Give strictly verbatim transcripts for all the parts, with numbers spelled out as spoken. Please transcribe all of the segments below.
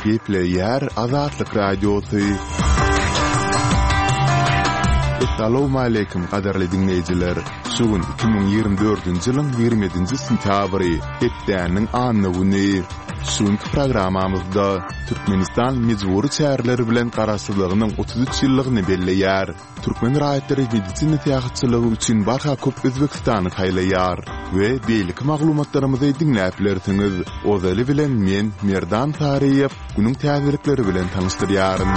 Gepleyer Azatlyk Radiosu. Assalamu alaykum qadarly dinleyijiler. Şugun iki bin ýygrimi dördünji ýylyň ýigrimedinji sentýabry hepdäniň anlygyny. Şuňky programamyzda Türkmenistan mejburi çäherleri bilen garaşsyzlygynyň otuz üç ýyllygyny belleýär. Türkmen raýatlary medisina täýäkçiligi üçin barha köp Özbekistany taýlaýar we beýlik maglumatlarymyzy dinläp bilersiňiz. Ozaly bilen men Merdan Tariýew günüň täzelikleri bilen tanystyryaryn.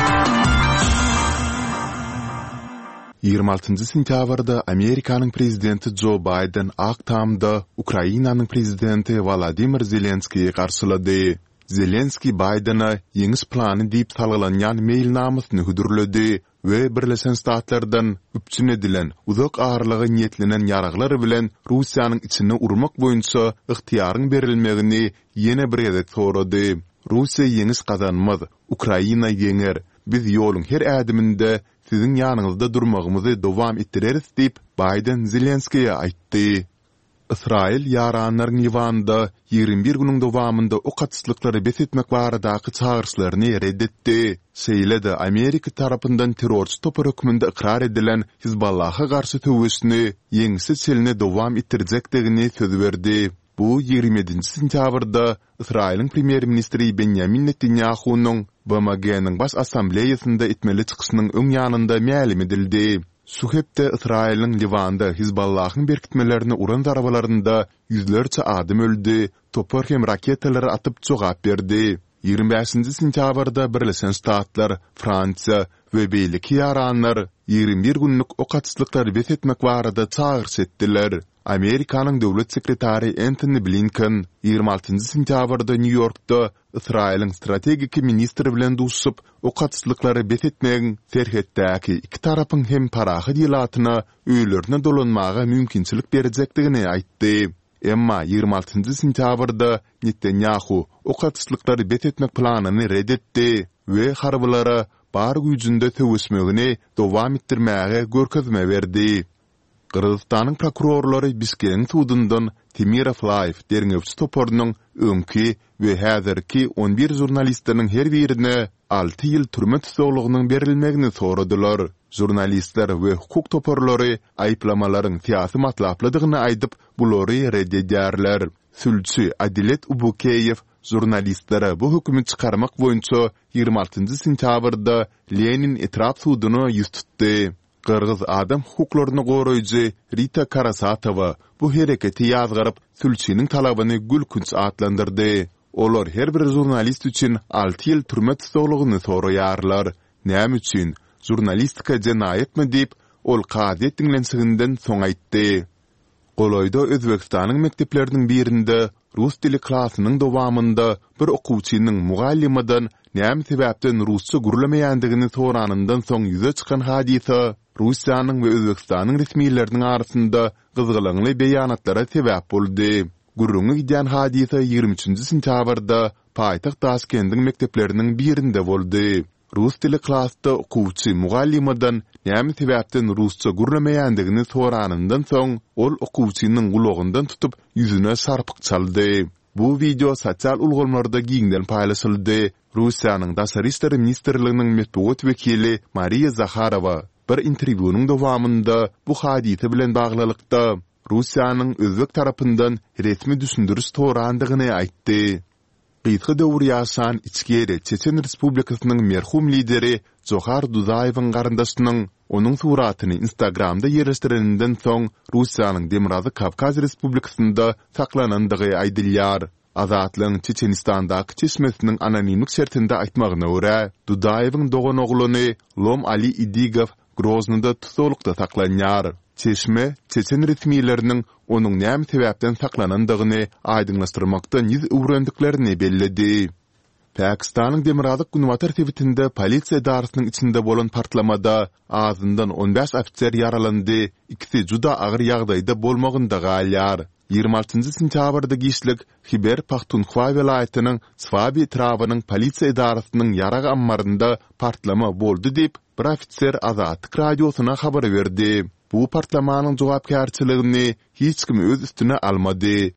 ýygrimi altynjy sentýabrda Amerikanyň prezidenti Joe Biden Aktamda Ukrainanyň prezidenti Volodymyr Zelenskiýi garşylady. Zelenski Biden'a ýeňis plany diýip salgylanýan mailnamasyny hüdürledi we Birleşen Ştatlardan üpçün edilen uzak ağırlygy niýetlenen ýaraglar bilen Russiýanyň içine urmak boýunça ygtiýaryň berilmegini ýene bir ýerde sorady. Russiýa ýeňis gazanmaz, Ukraina ýeňer. Biz ýoluň her ädiminde sizin ýanyňyzda durmagymyzy dowam etdireriz diýip Biden Zelenskiýe aýtdy. Israil ýaranlaryň ýywanda ýygrimi bir günüň dowamında o gatslyklary besetmek baradaky çağırşlaryny reddetdi. Şeýle-de Amerika tarapyndan terrorçy topar hökmünde ikrar edilen Hizballaha garşy töwüşini ýeňsi çeline dowam etdirjekdigini söz berdi. Bu ýygrimi ýedinji sentýabrda Israiliň premier ministri Benjamin Netanyahu'nyň B M G'niň baş assambleýasynda etmeli çykyşynyň öň ýanynda ma'lum edildi. Şu hepde Israiliň Livanda Hizballahyň berkitmelerini uran zarabalarynda yüzlerçe adam öldü, topar hem raketalary atyp jogap berdi. ýygrimi beşinji sentýabrda Birleşen Ştatlar, Fransiýa we beýleki ýaranlar ýygrimi bir günlük o gatslyklary besetmek barada çağırş etdiler. Amerikanyň döwlet sekretary Antony Blinken ýygrimi altynjy sentýabrda New Yorkda Israiliň strategik ministri bilen duşup o gatslyklary besetmegiň serhetdäki iki tarapyň hem parahy diýlatyna öýlerine dolanmaga mümkinçilik berjekdigini aýtdy. Emma ýygrimi altynjy sentýabrda Netanyahu o gatslyklary besetmek planyny reddetdi we harbylara bar güýjünde töwüşmegini dowam etdirmäge görkezme berdi. Kırgızstanyň prokurorlary Bişkekň tudundan Temir Aflayew derňewçi topornyň öňki we häzirki on bir jurnalistiniň her birine alty ýyl türme tutuglygynyň berilmegini soradylar. Jurnalistler we hukuk toporlary aýplamalaryň syýasy matlaplydygyny aýdyp bulary reddedýärler. Sülçi Adilet Ubukeyev jurnalistlere bu hükümü çykarmak boýunça ýygrimi altynjy sentýabrda Lenin etraf suduny ýüz tutdy. Kırgız adam hukuklaryny goraýjy Rita Karasatova bu hereketi ýazgaryp Sülçiniň talabyny gülkünç atlandyrdy. Olar her bir jurnalist üçin alty ýyl türme tutuglygyny soraýarlar. Näme üçin? Jurnalistika jenaýetmi diýip ol kady dinlensiginden soň aýtdy. Golaýda Özbekistanyň mekdepleriniň birinde rus dili klasynyň dowamında bir okuwçynyň mugallimadan näme sebäpden rusça gürlemeýändigini soranyndan soň ýüze çykan hadisa Russiýanyň we Özbekistanyň resmiýetleriniň arasynda gyzgylyňly beýanatlara sebäp boldy. Gürrüňe giden hadisa ýygrimi üçinji sentýabrda paýtaxt Taşkendiň mekdepleriniň birinde boldy. Rus dili klasda okuwçy mugallimadan näme sebäpden rusça gürlemeýändigini soranyndan soň ol okuwçynyň gulagyndan tutup ýüzüne sarpyk çaldy. Bu video sosial ulgamlarda giňden paýlaşyldy. Russiýanyň Daşary işleri ministrliginiň medeniýet wekili Mariya Zakharova bir interwýunyň dowamında bu hadise bilen baglylykda Russiýanyň Özbek tarapyndan resmi düşündürüş torandygyny aýtdy. Gysga döwür ýaşan içgeri Çeçen Respublikasynyň merhum lideri Johar Dudaýewiň garyndaşynyň onuň suratyny Instagramda ýerleşdirenden soň Russiýanyň Demirazy Kavkaz Respublikasynda saklanandygy aýdylýar. Azatlyň Çeçenistandaky çeşmesiniň anonimlik şertinde aýtmagyna görä, Dudaýewiň dogan ogluny Lom Ali Idigov Groznyda tutulukda saklanýar. Çeşme, Çeçen resmiýetleriniň onuň näme sebäpden saklanandygyny aýdyňlaşdyrmakda ýüz öwrendiklerini belledi. Pakistanyň Demirazyk Günwatar tewitinde polisiýa darasynyň içinde bolan partlamada azyndan on beş ofisier yaralandy, ikisi juda agyr ýagdaýda bolmagynda galýar. ýygrimi altynjy sentýabrda gişlik Hiber Pakhtunkhwa welaýatynyň Swabi trawynyň polisiýa idarasynyň ýarag ammarynda partlama boldy diýip bir ofisier Azatlyk radiosyna habar berdi. Bu partlamanyň jogapkärçiligini hiç kim öz üstüne almady.